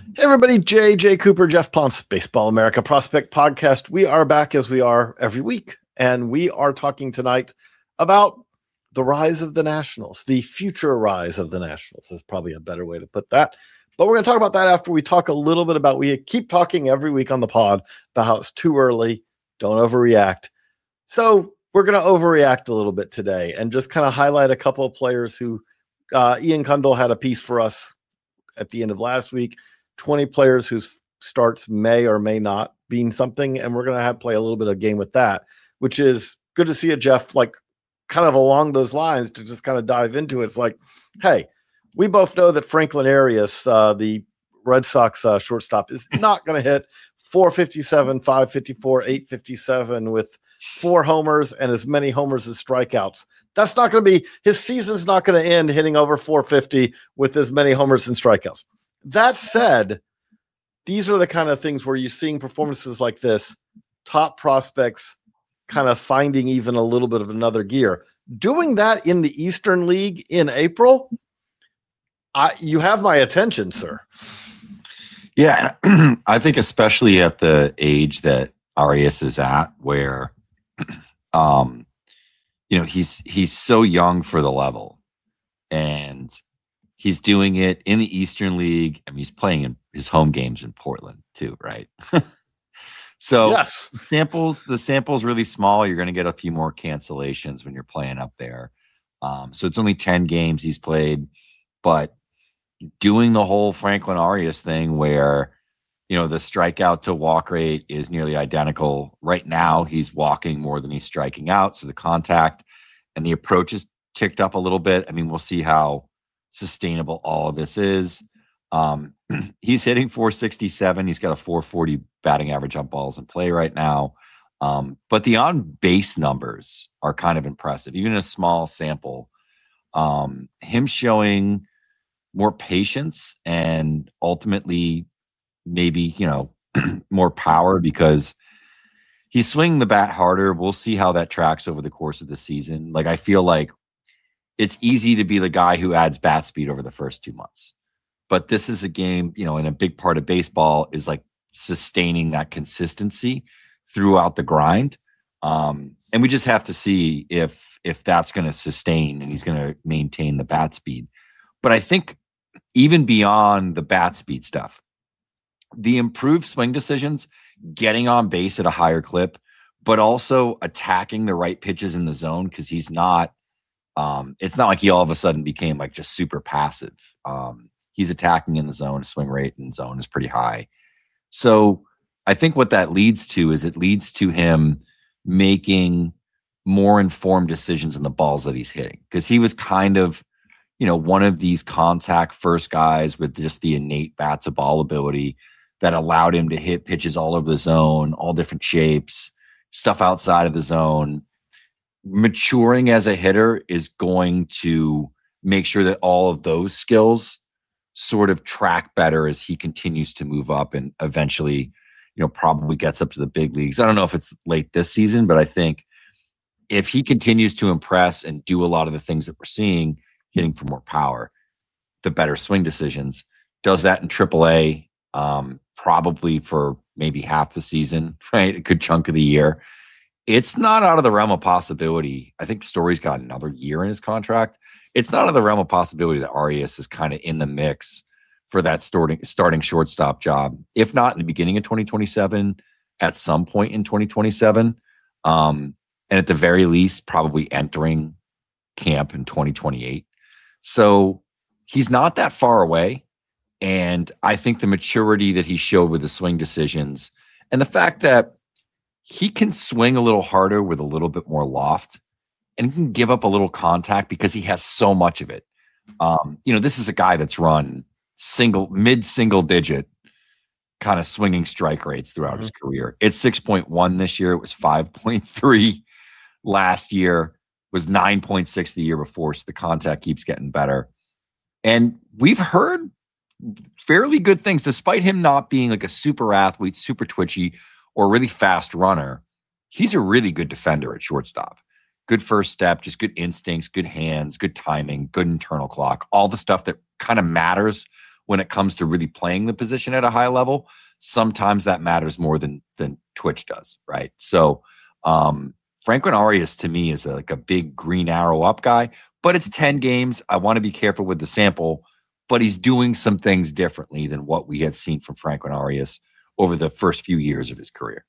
Hey everybody, J.J. Cooper, Jeff Ponce, Baseball America Prospect Podcast. We are back as we are every week, and we are talking tonight about the rise of the Nationals, the future rise of the Nationals is probably a better way to put that. But we're going to talk about that after we talk a little bit about, we keep talking every week on the pod about how it's too early, don't overreact. So we're going to overreact a little bit today and just kind of highlight a couple of players who Ian Kundal had a piece for us at the end of last week. 20 players whose starts may or may not mean something, and we're going to have play a little bit of game with that, which is good to see it, Jeff, like kind of along those lines to just kind of dive into it. It's like, hey, we both know that Franklin Arias, the Red Sox shortstop, is not going to hit 457, 554, 857 with 4 homers and as many homers as strikeouts. That's not going to be, his season's not going to end hitting over 450 with as many homers and strikeouts. That said, these are the kind of things where you're seeing performances like this, top prospects kind of finding even a little bit of another gear. Doing that in the Eastern League in April, you have my attention, sir. Yeah, I think especially at the age that Arias is at, where, he's so young for the level, and he's doing it in the Eastern League. I mean, he's playing in his home games in Portland too, right? So yes, the sample's really small. You're going to get a few more cancellations when you're playing up there. So it's only 10 games he's played, but doing the whole Franklin Arias thing where, the strikeout to walk rate is nearly identical. Right now, he's walking more than he's striking out. So the contact and the approach is ticked up a little bit. I mean, we'll see how sustainable all of this is. He's hitting 467. He's got a 440 batting average on balls in play right now. But the on-base numbers are kind of impressive, even in a small sample. Him showing more patience and ultimately maybe, more power because he's swinging the bat harder. We'll see how that tracks over the course of the season. Like, I feel like it's easy to be the guy who adds bat speed over the first 2 months. But this is a game, and a big part of baseball is like sustaining that consistency throughout the grind. And we just have to see if that's going to sustain and he's going to maintain the bat speed. But I think even beyond the bat speed stuff, the improved swing decisions, getting on base at a higher clip, but also attacking the right pitches in the zone, because he's not, it's not like he all of a sudden became like just super passive. He's attacking in the zone. His swing rate in zone is pretty high. So I think what that leads to is it leads to him making more informed decisions on the balls that he's hitting, because he was kind of, one of these contact first guys with just the innate bat to ball ability that allowed him to hit pitches all over the zone, all different shapes, stuff outside of the zone. Maturing as a hitter is going to make sure that all of those skills sort of track better as he continues to move up and eventually, probably gets up to the big leagues. I don't know if it's late this season, but I think if he continues to impress and do a lot of the things that we're seeing, hitting for more power, the better swing decisions, does that in AAA, probably for maybe half the season, right? A good chunk of the year. It's not out of the realm of possibility. I think Story's got another year in his contract. It's not out of the realm of possibility that Arias is kind of in the mix for that starting shortstop job. If not in the beginning of 2027, at some point in 2027. And at the very least, probably entering camp in 2028. So he's not that far away. And I think the maturity that he showed with the swing decisions and the fact that he can swing a little harder with a little bit more loft and he can give up a little contact because he has so much of it. This is a guy that's run mid-single digit kind of swinging strike rates throughout his career. It's 6.1 this year. It was 5.3 last year, was 9.6 the year before. So the contact keeps getting better. And we've heard fairly good things, despite him not being like a super athlete, super twitchy, or really fast runner. He's a really good defender at shortstop. Good first step, just good instincts, good hands, good timing, good internal clock, all the stuff that kind of matters when it comes to really playing the position at a high level, sometimes that matters more than Twitch does, right? So Franklin Arias to me is like a big green arrow up guy, but it's 10 games. I want to be careful with the sample, but he's doing some things differently than what we had seen from Franklin Arias over the first few years of his career.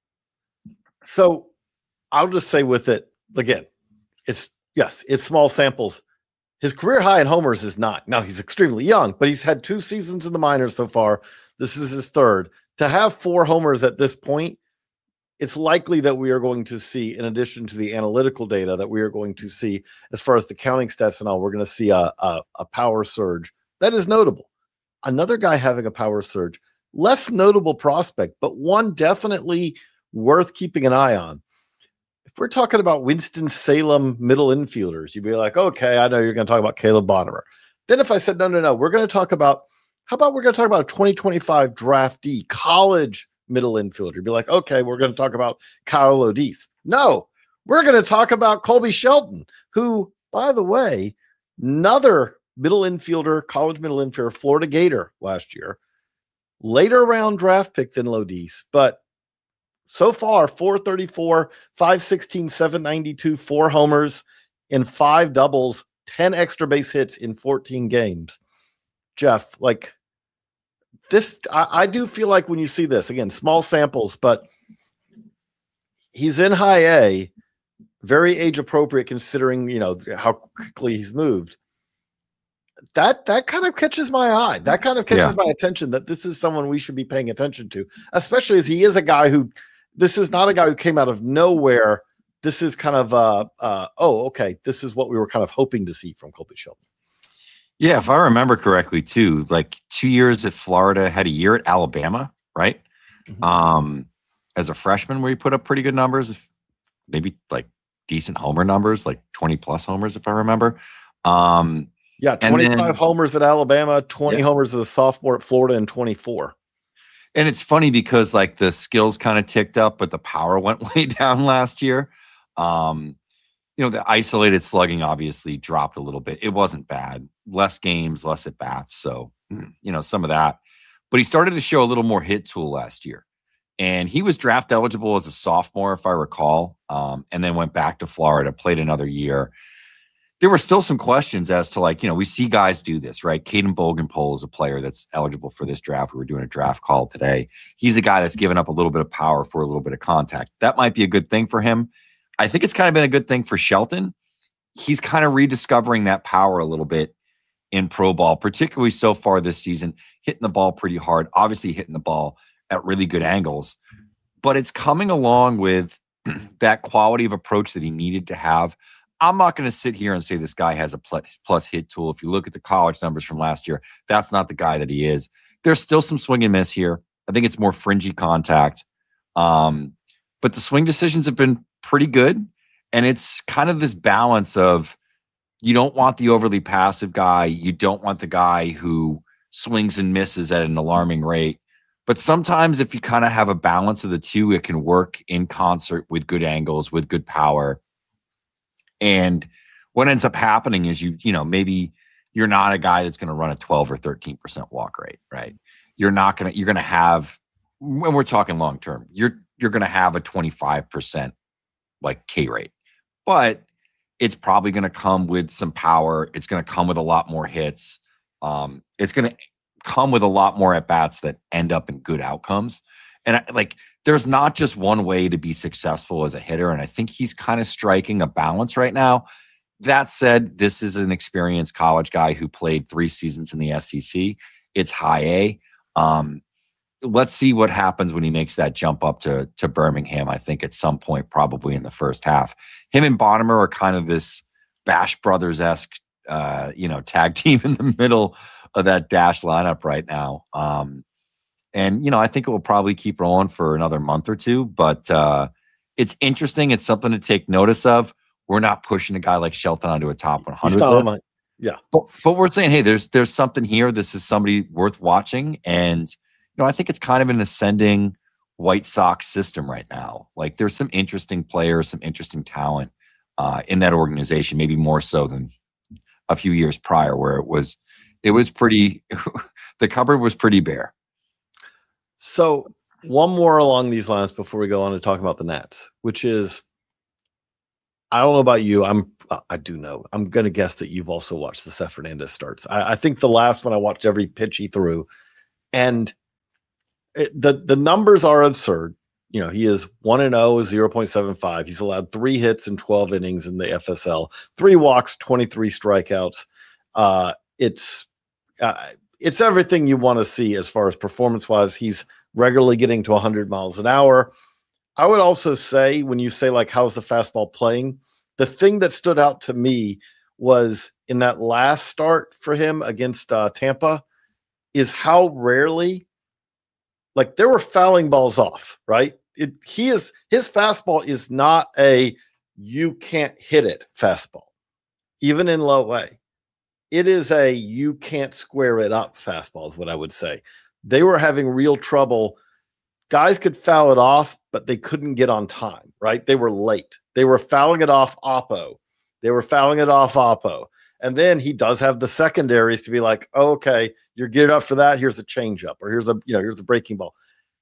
So I'll just say with it, again, it's small samples. His career high in homers is not. Now, he's extremely young, but he's had 2 seasons in the minors so far. This is his 3rd. To have 4 homers at this point, it's likely that we are going to see, in addition to the analytical data, that we are going to see, as far as the counting stats and all, we're going to see a power surge. That is notable. Another guy having a power surge, less notable prospect, but one definitely worth keeping an eye on. If we're talking about Winston-Salem middle infielders, you'd be like, okay, I know you're going to talk about Caleb Bonnemer. Then if I said, no, we're going to talk about, how about we're going to talk about a 2025 draftee, college middle infielder? You'd be like, okay, we're going to talk about Kyle Odis. No, we're going to talk about Colby Shelton, who, by the way, another middle infielder, college middle infielder, Florida Gator last year, later round draft pick than Lodis, but so far, 434, 516, 792, 4 homers in 5 doubles, 10 extra base hits in 14 games. Jeff, like this, I do feel like when you see this, again, small samples, but he's in high A, very age appropriate considering, how quickly he's moved. That kind of catches my eye. That kind of catches my attention, that this is someone we should be paying attention to, especially as he is a guy who, this is not a guy who came out of nowhere. This is kind of, okay, this is what we were kind of hoping to see from Colby Shelton. Yeah, if I remember correctly, too, like 2 years at Florida, had a year at Alabama, right? Mm-hmm. As a freshman, where he put up pretty good numbers, maybe like decent homer numbers, like 20-plus homers, if I remember. 25 homers at Alabama, 20 homers as a sophomore at Florida, and 24. And it's funny because like the skills kind of ticked up, but the power went way down last year. The isolated slugging obviously dropped a little bit. It wasn't bad. Less games, less at bats. So, some of that. But he started to show a little more hit tool last year. And he was draft eligible as a sophomore, if I recall, and then went back to Florida, played another year. There were still some questions as to we see guys do this, right? Caden Bogenpole is a player that's eligible for this draft. We were doing a draft call today. He's a guy that's given up a little bit of power for a little bit of contact. That might be a good thing for him. I think it's kind of been a good thing for Shelton. He's kind of rediscovering that power a little bit in pro ball, particularly so far this season, hitting the ball pretty hard, obviously hitting the ball at really good angles, but it's coming along with that quality of approach that he needed to have. I'm not going to sit here and say this guy has a plus hit tool. If you look at the college numbers from last year, that's not the guy that he is. There's still some swing and miss here. I think it's more fringy contact. But the swing decisions have been pretty good. And it's kind of this balance of, you don't want the overly passive guy. You don't want the guy who swings and misses at an alarming rate. But sometimes if you kind of have a balance of the two, it can work in concert with good angles, with good power. And what ends up happening is maybe you're not a guy that's going to run a 12 or 13% walk rate, right? You're going to have, when we're talking long term, you're going to have a 25% like K rate, but it's probably going to come with some power. It's going to come with a lot more hits. It's going to come with a lot more at bats that end up in good outcomes. And there's not just one way to be successful as a hitter. And I think he's kind of striking a balance right now. That said, this is an experienced college guy who played 3 seasons in the SEC. It's high A. Let's see what happens when he makes that jump up to Birmingham. I think at some point, probably in the first half. Him and Bonnemer are kind of this Bash Brothers-esque, tag team in the middle of that Dash lineup right now. And I think it will probably keep rolling for another month or two, but it's interesting. It's something to take notice of. We're not pushing a guy like Shelton onto a top 100 list. Yeah. But we're saying, hey, there's something here. This is somebody worth watching. And, I think it's kind of an ascending White Sox system right now. Like there's some interesting players, some interesting talent in that organization, maybe more so than a few years prior where it was, it was pretty. The cupboard was pretty bare. So one more along these lines before we go on to talk about the Nats, which is, I don't know about you. I do know. I'm going to guess that you've also watched the Seth Hernandez starts. I think the last one I watched every pitch he threw, and the numbers are absurd. You know, he is 1-0, 0.75. He's allowed 3 hits in 12 innings in the FSL, 3 walks, 23 strikeouts. It's everything you want to see as far as performance-wise. He's regularly getting to 100 miles an hour. I would also say, when you say, like, how's the fastball playing, the thing that stood out to me was in that last start for him against Tampa is how rarely, like, there were fouling balls off, right? His fastball is not a you can't hit it fastball, even in low A. It is a you can't square it up fastball is what I would say. They were having real trouble. Guys could foul it off, but they couldn't get on time, right? They were late. They were fouling it off Oppo. And then he does have the secondaries to be like, oh, okay, you're geared up for that. Here's a changeup, or here's a breaking ball.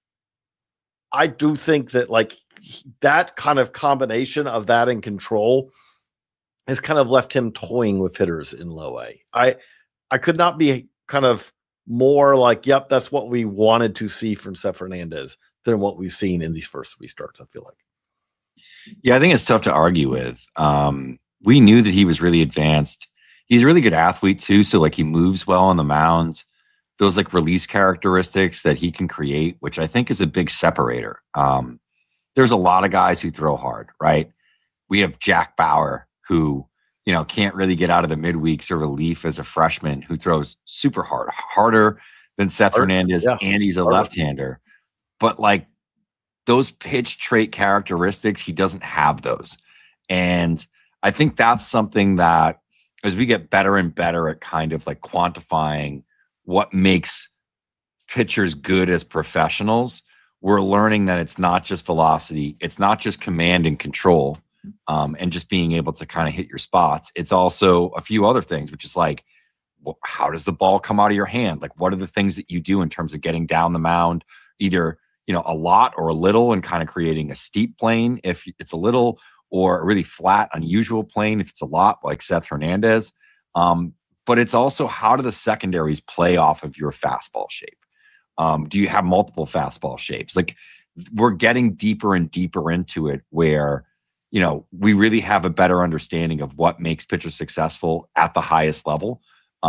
I do think that, like, that kind of combination of that and control has kind of left him toying with hitters in low A. I could not be kind of more like, yep, that's what we wanted to see from Seth Hernandez than what we've seen in these first 3 starts, I feel like. Yeah, I think it's tough to argue with. We knew that he was really advanced. He's a really good athlete too. So, like, he moves well on the mound. Those, like, release characteristics that he can create, which I think is a big separator. There's a lot of guys who throw hard, right? We have Jack Bauer, who, you know, can't really get out of the midweeks or relief as a freshman, who throws super hard, harder than Seth Hernandez, and he's a left-hander. But, like, those pitch trait characteristics, he doesn't have those. And I think that's something that, as we get better and better at kind of, like, quantifying what makes pitchers good as professionals, we're learning that it's not just velocity, it's not just command and control, and just being able to kind of hit your spots. It's also a few other things, which is like, well, how does the ball come out of your hand? Like, what are the things that you do in terms of getting down the mound, either, you know, a lot or a little, and kind of creating a steep plane if it's a little, or a really flat, unusual plane if it's a lot, like Seth Hernandez. But it's also, how do the secondaries play off of your fastball shape? Do you have multiple fastball shapes? Like, we're getting deeper and deeper into it, where, you know, we really have a better understanding of what makes pitchers successful at the highest level.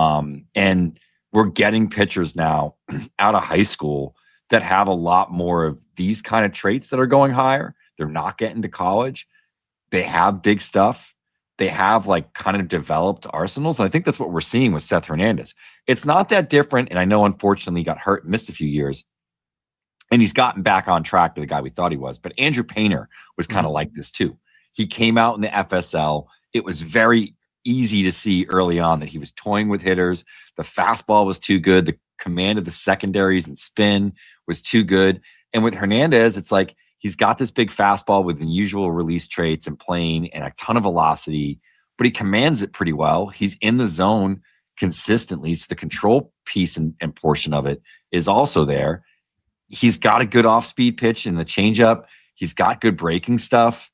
And we're getting pitchers now out of high school that have a lot more of these kind of traits that are going higher. They're not getting to college. They have big stuff. They have, like, kind of developed arsenals. And I think that's what we're seeing with Seth Hernandez. It's not that different. And I know, unfortunately, he got hurt and missed a few years, and he's gotten back on track to the guy we thought he was. But Andrew Painter was kind of like this too. He came out in the FSL. It was very easy to see early on that he was toying with hitters. The fastball was too good. The command of the secondaries and spin was too good. And with Hernandez, it's like, he's got this big fastball with unusual release traits and plane and a ton of velocity, but he commands it pretty well. He's in the zone consistently. So the control piece and portion of it is also there. He's got a good off-speed pitch in the changeup. He's got good breaking stuff.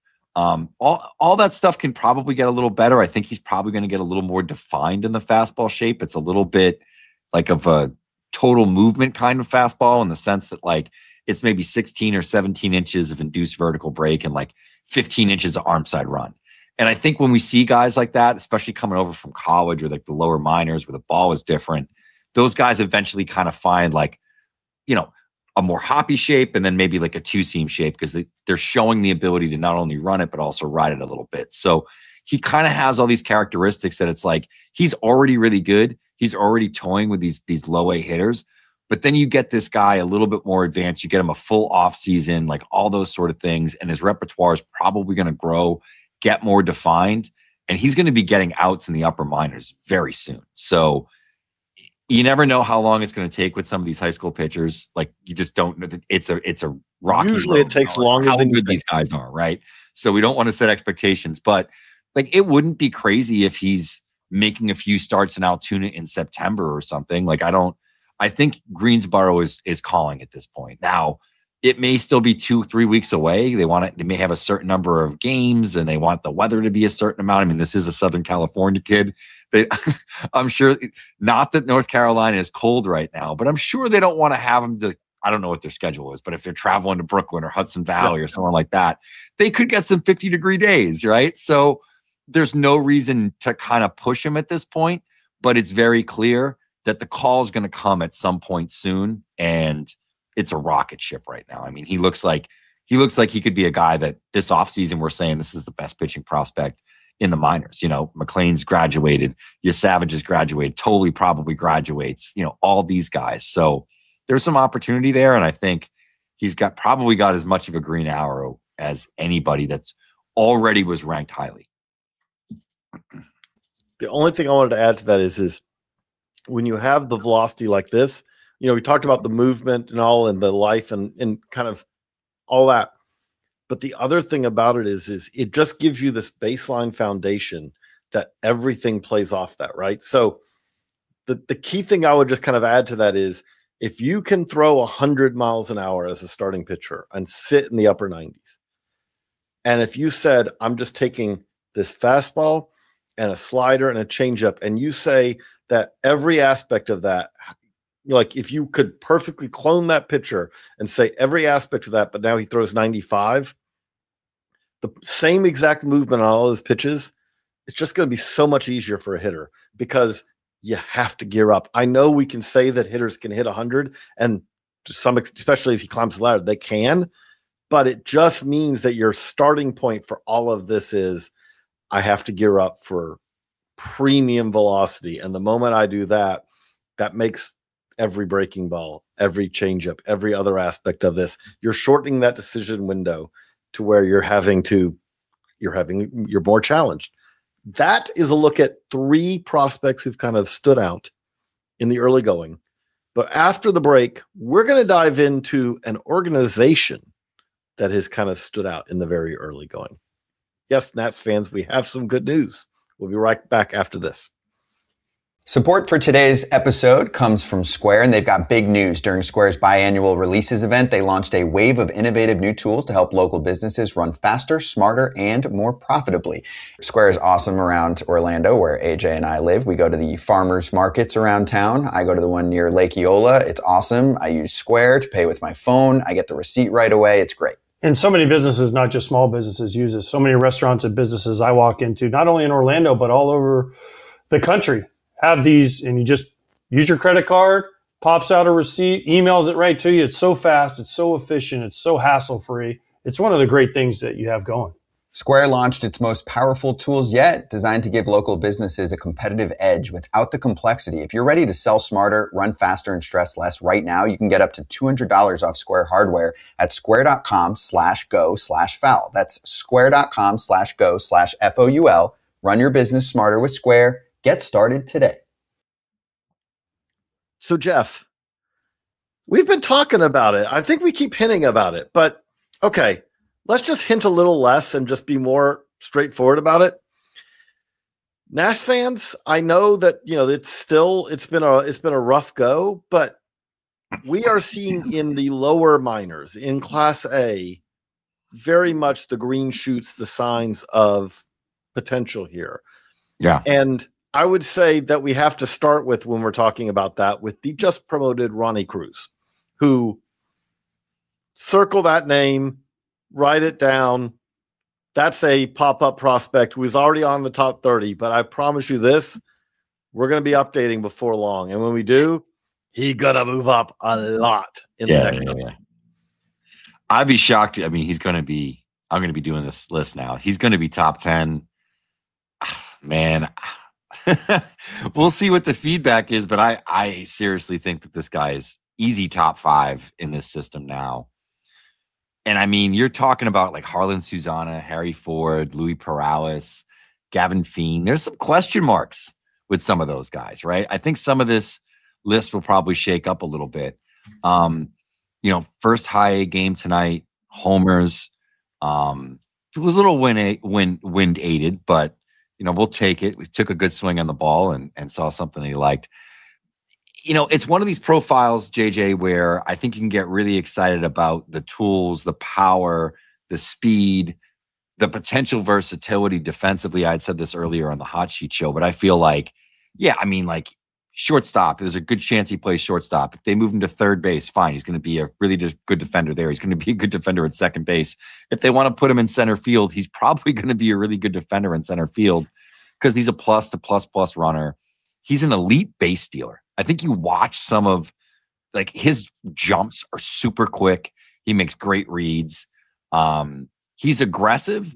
All that stuff can probably get a little better. I think he's probably going to get a little more defined in the fastball shape. It's a little bit like of a total movement kind of fastball, in the sense that, like, it's maybe 16 or 17 inches of induced vertical break and like 15 inches of arm side run. And I think when we see guys like that, especially coming over from college or like the lower minors where the ball is different, those guys eventually kind of find, like, you know, a more hoppy shape, and then maybe like a 2-seam shape, because they're showing the ability to not only run it, but also ride it a little bit. So he kind of has all these characteristics that it's like, he's already really good. He's already toying with these low A hitters. But then you get this guy a little bit more advanced. You get him a full off season, like all those sort of things. And his repertoire is probably going to grow, get more defined. And he's going to be getting outs in the upper minors very soon. So you never know how long it's going to take with some of these high school pitchers. Like, you just don't know. It's a rocky Usually road, it takes longer how than good these guys are, right? So we don't want to set expectations. But, like, it wouldn't be crazy if he's making a few starts in Altoona in September or something. Like, I think Greensboro is calling at this point. Now, it may still be 2-3 weeks away. They may have a certain number of games and they want the weather to be a certain amount. I mean, this is a Southern California kid. I'm sure, not that North Carolina is cold right now, but I'm sure they don't want to have them to, I don't know what their schedule is, but if they're traveling to Brooklyn or Hudson Valley or somewhere like that, they could get some 50-degree days, right? So there's no reason to kind of push him at this point, but it's very clear that the call is going to come at some point soon, and it's a rocket ship right now. I mean, he looks like he could be a guy that this offseason we're saying this is the best pitching prospect in the minors. You know, McLean's graduated, your Savage has graduated, Tolley probably graduates, you know, all these guys. So there's some opportunity there, and I think he's probably got as much of a green arrow as anybody that's already was ranked highly. The only thing I wanted to add to that is when you have the velocity like this, you know, we talked about the movement and all, and the life and kind of all that. But the other thing about it is it just gives you this baseline foundation that everything plays off that, right? So the key thing I would just kind of add to that is if you can throw 100 miles an hour as a starting pitcher and sit in the upper 90s, and if you said, I'm just taking this fastball and a slider and a changeup, and you say that every aspect of that, like if you could perfectly clone that pitcher and say every aspect of that, but now he throws 95, the same exact movement on all his pitches, it's just going to be so much easier for a hitter because you have to gear up. I know we can say that hitters can hit 100, and to some, especially as he climbs the ladder, they can, but it just means that your starting point for all of this is I have to gear up for premium velocity. And the moment I do that, that makes every breaking ball, every changeup, every other aspect of this, you're shortening that decision window to where you're more challenged. That is a look at 3 prospects who've kind of stood out in the early going. But after the break, we're going to dive into an organization that has kind of stood out in the very early going. Yes, Nats fans, we have some good news. We'll be right back after this. Support for today's episode comes from Square, and they've got big news. During Square's biannual releases event, they launched a wave of innovative new tools to help local businesses run faster, smarter, and more profitably. Square is awesome around Orlando, where AJ and I live. We go to the farmers markets around town. I go to the one near Lake Eola. It's awesome. I use Square to pay with my phone. I get the receipt right away. It's great. And so many businesses, not just small businesses, use this. So many restaurants and businesses I walk into, not only in Orlando, but all over the country, have these, and you just use your credit card, pops out a receipt, emails it right to you. It's so fast. It's so efficient. It's so hassle-free. It's one of the great things that you have going. Square launched its most powerful tools yet, designed to give local businesses a competitive edge without the complexity. If you're ready to sell smarter, run faster, and stress less right now, you can get up to $200 off Square hardware at square.com/go/foul. That's square.com/go/FOUL. Run your business smarter with Square. Get started today. So, Jeff, we've been talking about it. I think we keep hinting about it, but okay, let's just hint a little less and just be more straightforward about it. Nash fans, I know that, you know, it's been a rough go, but we are seeing in the lower minors, in Class A, very much the green shoots, the signs of potential here. Yeah. And I would say that we have to start with, when we're talking about that, with the just promoted Ronnie Cruz, who, circle that name, write it down. That's a pop-up prospect who is already on the top 30, but I promise you this, we're going to be updating before long. And when we do, he's going to move up a lot in the next couple. I'd be shocked. I mean, I'm going to be doing this list now. He's going to be top 10. Man, we'll see what the feedback is, but I seriously think that this guy is easy top 5 in this system now. And I mean, you're talking about like Harlan Suzana, Harry Ford, Louis Perales, Gavin Feen. There's some question marks with some of those guys, right? I think some of this list will probably shake up a little bit. First high A game tonight, homers. It was a little wind aided, but we'll take it. We took a good swing on the ball and saw something he liked. It's one of these profiles, JJ, where I think you can get really excited about the tools, the power, the speed, the potential versatility defensively. I had said this earlier on the Hot Sheet show, but I feel like, shortstop, there's a good chance he plays shortstop. If they move him to third base, fine. He's going to be a really good defender there. He's going to be a good defender at second base. If they want to put him in center field, he's probably going to be a really good defender in center field because he's a plus to plus runner. He's an elite base stealer. I think you watch some of his jumps are super quick. He makes great reads. He's aggressive,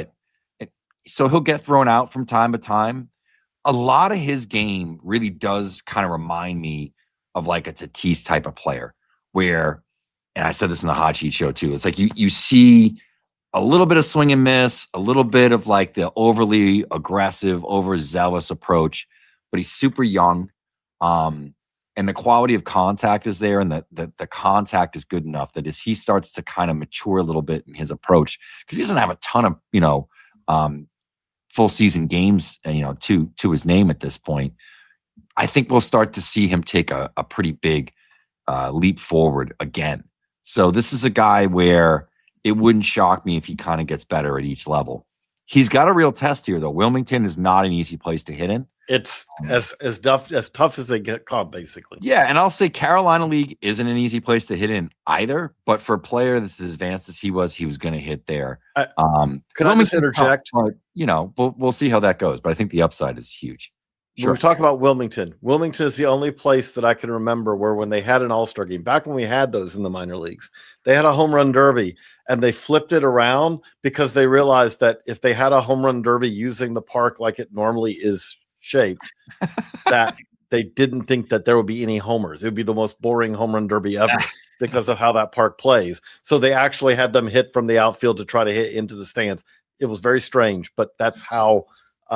so he'll get thrown out from time to time. A lot of his game really does kind of remind me of like a Tatis type of player where, and I said this in the Hot Sheet show too, it's like you see a little bit of swing and miss, a little bit of like the overly aggressive, overzealous approach, but he's super young. And the quality of contact is there, and the contact is good enough that as he starts to kind of mature a little bit in his approach, because he doesn't have a ton of, full season games, to his name at this point, I think we'll start to see him take a pretty big leap forward again. So this is a guy where it wouldn't shock me if he kind of gets better at each level. He's got a real test here, though. Wilmington is not an easy place to hit in. It's as tough as they get caught, basically. Yeah, and I'll say Carolina League isn't an easy place to hit in either. But for a player that's as advanced as he was going to hit there. Can I just interject? We'll see how that goes. But I think the upside is huge. When we talk about Wilmington is the only place that I can remember where when they had an all-star game, back when we had those in the minor leagues, they had a home run derby and they flipped it around because they realized that if they had a home run derby using the park like it normally is shaped, that they didn't think that there would be any homers. It would be the most boring home run derby ever because of how that park plays. So they actually had them hit from the outfield to try to hit into the stands. It was very strange, but that's how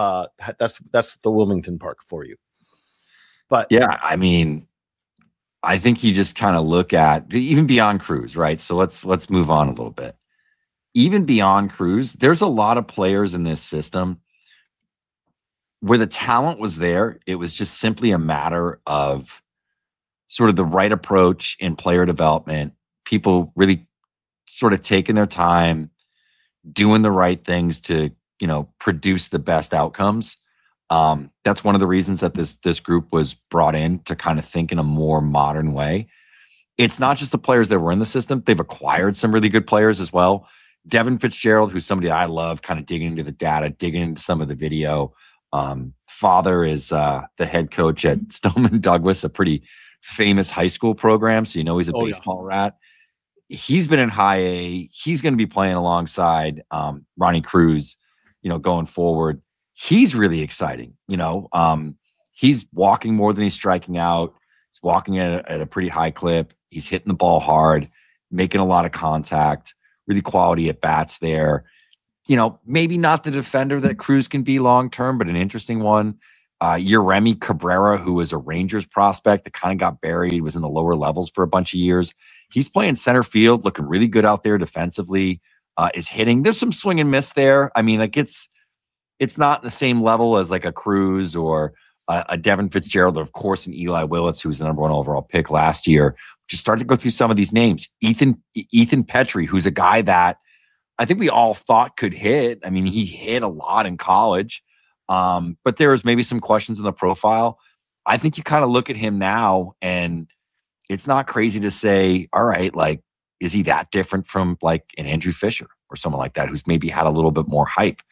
that's the Wilmington Park for you. But yeah, I mean, I think you just kind of look at even beyond Cruz, right? So let's move on a little bit. Even beyond Cruz, there's a lot of players in this system where the talent was there. It was just simply a matter of sort of the right approach in player development, people really sort of taking their time, doing the right things to, produce the best outcomes. That's one of the reasons that this group was brought in to kind of think in a more modern way. It's not just the players that were in the system. They've acquired some really good players as well. Devin Fitzgerald, who's somebody I love, kind of digging into the data, digging into some of the video. Father is the head coach at Stoneman Douglas, a pretty famous high school program. So, he's a baseball rat. He's been in high A. He's going to be playing alongside Ronnie Cruz, going forward. He's really exciting. He's walking more than he's striking out. He's walking at a pretty high clip. He's hitting the ball hard, making a lot of contact, really quality at bats there. Maybe not the defender that Cruz can be long-term, but an interesting one. Yeremy Cabrera, who was a Rangers prospect that kind of got buried, was in the lower levels for a bunch of years. He's playing center field, looking really good out there defensively, is hitting. There's some swing and miss there. I mean, it's not the same level as like a Cruz or a Devin Fitzgerald, or of course, an Eli Willits, who was the number 1 overall pick last year. Just start to go through some of these names. Ethan Petrie, who's a guy that I think we all thought could hit. I mean, he hit a lot in college, but there was maybe some questions in the profile. I think you kind of look at him now, and it's not crazy to say, all right, like, is he that different from like an Andrew Fisher or someone like that, who's maybe had a little bit more hype?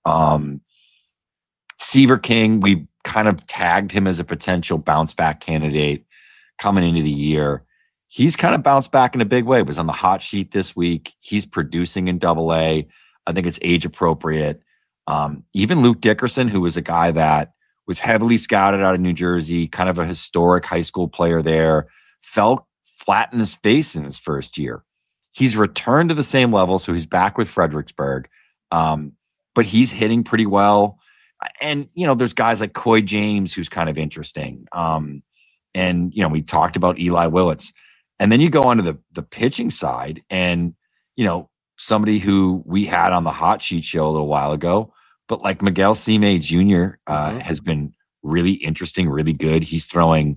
Seaver King, we kind of tagged him as a potential bounce back candidate coming into the year. He's kind of bounced back in a big way. He was on the Hot Sheet this week. He's producing in Double-A. I think it's age appropriate. Even Luke Dickerson, who was a guy that was heavily scouted out of New Jersey, kind of a historic high school player there, fell flat in his face in his first year. He's returned to the same level, so he's back with Fredericksburg. But he's hitting pretty well. And, there's guys like Coy James, who's kind of interesting. And, we talked about Eli Willits. And then you go onto the pitching side, and, somebody who we had on the Hot Sheet show a little while ago, But like Miguel Sime Jr. Has been really interesting, really good. He's throwing,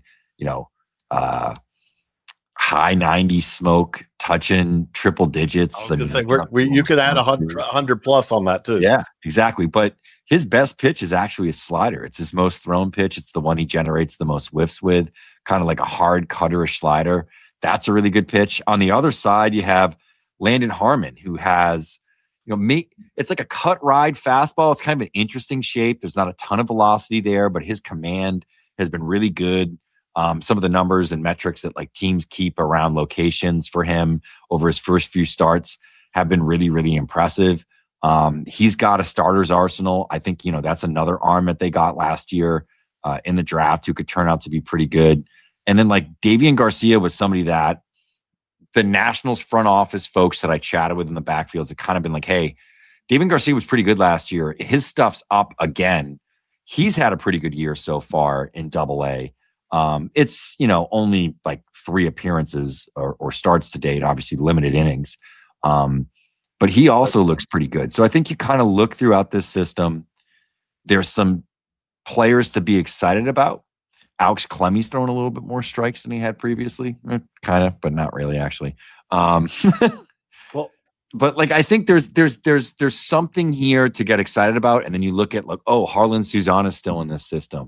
high 90 smoke, touching triple digits. I was going to say, you could add 100 plus on that too. Yeah, exactly. But his best pitch is actually a slider. It's his most thrown pitch. It's the one he generates the most whiffs with, kind of like a hard cutterish slider. That's a really good pitch. On the other side, you have Landon Harmon, who has, it's like a cut ride fastball. It's kind of an interesting shape. There's not a ton of velocity there, but his command has been really good. Some of the numbers and metrics that like teams keep around locations for him over his first few starts have been really, really impressive. He's got a starter's arsenal. I think, that's another arm that they got last year in the draft who could turn out to be pretty good. And then like Davian Garcia was somebody that the Nationals front office folks that I chatted with in the backfields have kind of been like, hey, Davian Garcia was pretty good last year. His stuff's up again. He's had a pretty good year so far in Double-A. It's, only like 3 appearances or starts to date, obviously limited innings. But he also looks pretty good. So I think you kind of look throughout this system. There's some players to be excited about. Alex Clemmy's throwing a little bit more strikes than he had previously, kind of, but not really actually. Well, but like I think there's something here to get excited about, and then you look at like, oh, Harlan Suzana's still in this system.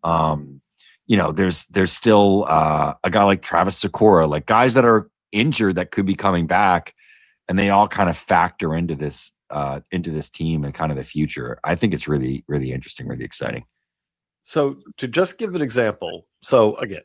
There's still a guy like Travis Sakura, like guys that are injured that could be coming back, and they all kind of factor into this team and kind of the future. I think it's really, really interesting, really exciting. So to just give an example, so again,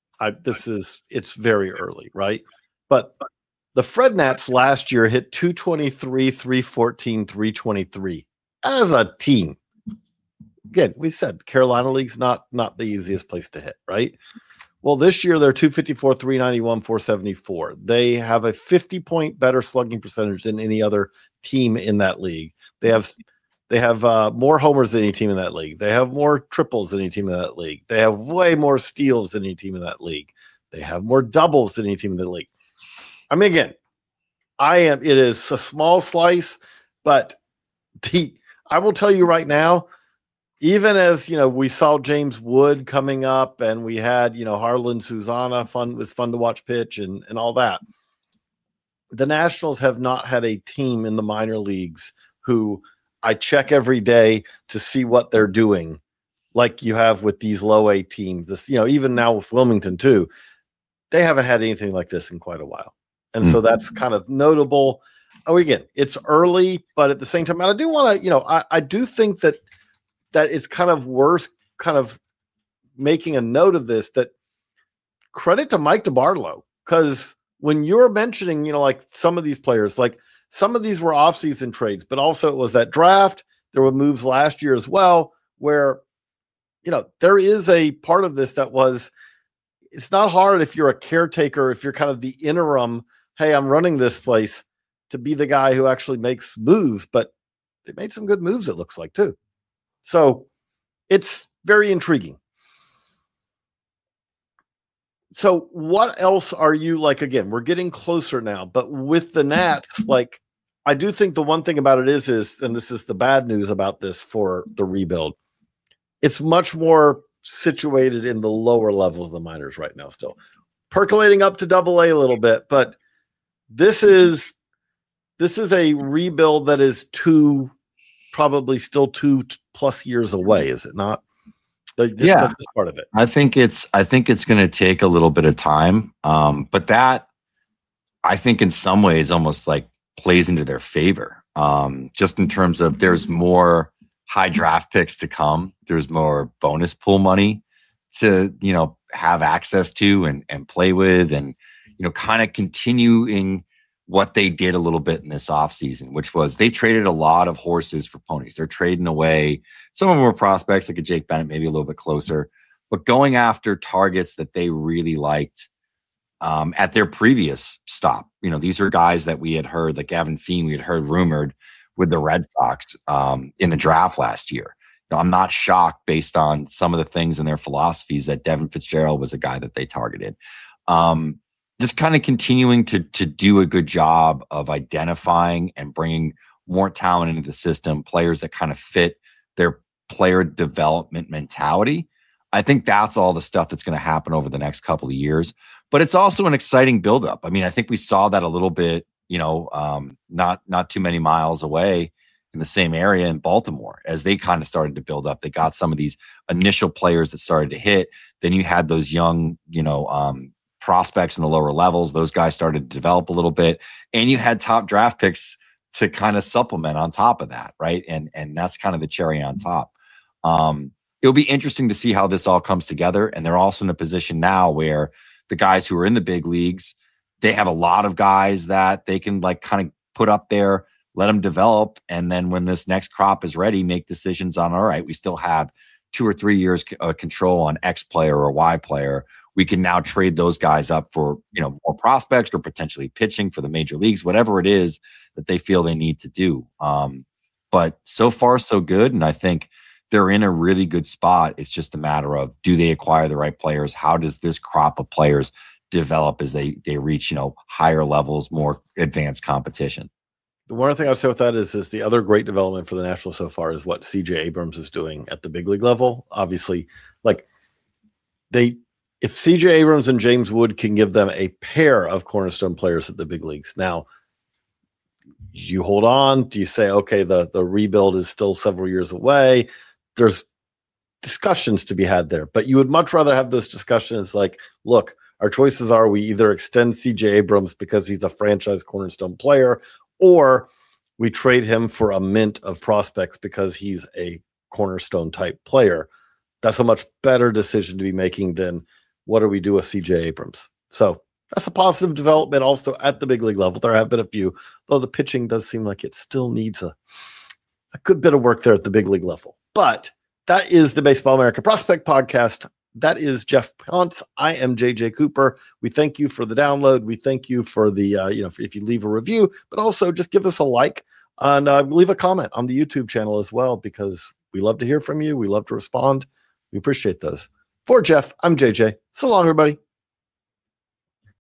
it's very early, right? But the Fred Nats last year hit 223, 314, 323 as a team. Again, we said Carolina League's not the easiest place to hit, right? Well, this year they're 254, 391, 474. They have a 50-point better slugging percentage than any other team in that league. They have more homers than any team in that league. They have more triples than any team in that league. They have way more steals than any team in that league. They have more doubles than any team in the league. I mean, again, it is a small slice, but I will tell you right now, even as, we saw James Wood coming up and we had, Harlan Suzana was fun to watch pitch and all that. The Nationals have not had a team in the minor leagues who I check every day to see what they're doing, like you have with these low A teams. This, even now with Wilmington too, they haven't had anything like this in quite a while. And so that's kind of notable. Oh, again, it's early, but at the same time, and I do want to, I do think that it's kind of worth kind of making a note of this, that credit to Mike DeBartolo, because when you're mentioning, like some of these players, like some of these were off-season trades, but also it was that draft. There were moves last year as well, where, there is a part of this that was, it's not hard if you're a caretaker, if you're kind of the interim, hey, I'm running this place, to be the guy who actually makes moves, but they made some good moves, it looks like, too. So it's very intriguing. So what else are you like? Again, we're getting closer now, but with the Nats, like, I do think the one thing about it is, and this is the bad news about this for the rebuild, it's much more situated in the lower levels of the minors right now, still percolating up to Double-A a little bit, but this is a rebuild that is probably still 2+ years away, is it not? Yeah, this part of it. I think it's going to take a little bit of time, but that I think in some ways almost like plays into their favor. Just in terms of there's more high draft picks to come, there's more bonus pool money to have access to and play with, and kind of continuing what they did a little bit in this offseason, which was they traded a lot of horses for ponies. They're trading away. Some of them were prospects, like a Jake Bennett, maybe a little bit closer, but going after targets that they really liked at their previous stop. These are guys that we had heard, like Gavin Feen, we had heard rumored with the Red Sox in the draft last year. I'm not shocked based on some of the things in their philosophies that Devin Fitzgerald was a guy that they targeted. Just kind of continuing to do a good job of identifying and bringing more talent into the system, players that kind of fit their player development mentality. I think that's all the stuff that's going to happen over the next couple of years. But it's also an exciting buildup. I mean, I think we saw that a little bit, not too many miles away in the same area in Baltimore as they kind of started to build up. They got some of these initial players that started to hit. Then you had those young, prospects in the lower levels. Those guys started to develop a little bit. And you had top draft picks to kind of supplement on top of that, right? And that's kind of the cherry on top. It'll be interesting to see how this all comes together. And they're also in a position now where the guys who are in the big leagues, they have a lot of guys that they can like kind of put up there, let them develop. And then when this next crop is ready, make decisions on, all right, we still have 2 or 3 years control on X player or Y player. We can now trade those guys up for, more prospects or potentially pitching for the major leagues, whatever it is that they feel they need to do. But so far, so good. And I think they're in a really good spot. It's just a matter of, do they acquire the right players? How does this crop of players develop as they reach, higher levels, more advanced competition? The one thing I would say with that is the other great development for the Nationals so far is what CJ Abrams is doing at the big league level. Obviously, if CJ Abrams and James Wood can give them a pair of cornerstone players at the big leagues, now you hold on. Do you say, okay, the rebuild is still several years away? There's discussions to be had there, but you would much rather have those discussions like, look, our choices are we either extend CJ Abrams because he's a franchise cornerstone player, or we trade him for a mint of prospects because he's a cornerstone type player. That's a much better decision to be making than what do we do with CJ Abrams. So that's a positive development also at the big league level. There have been a few, though the pitching does seem like it still needs a good bit of work there at the big league level. But that is the Baseball America Prospect Podcast. That is Jeff Ponce. I am JJ Cooper. We thank you for the download. We thank you for the, if you leave a review, but also just give us a like and leave a comment on the YouTube channel as well, because we love to hear from you. We love to respond. We appreciate those. For Jeff, I'm JJ. So long, everybody.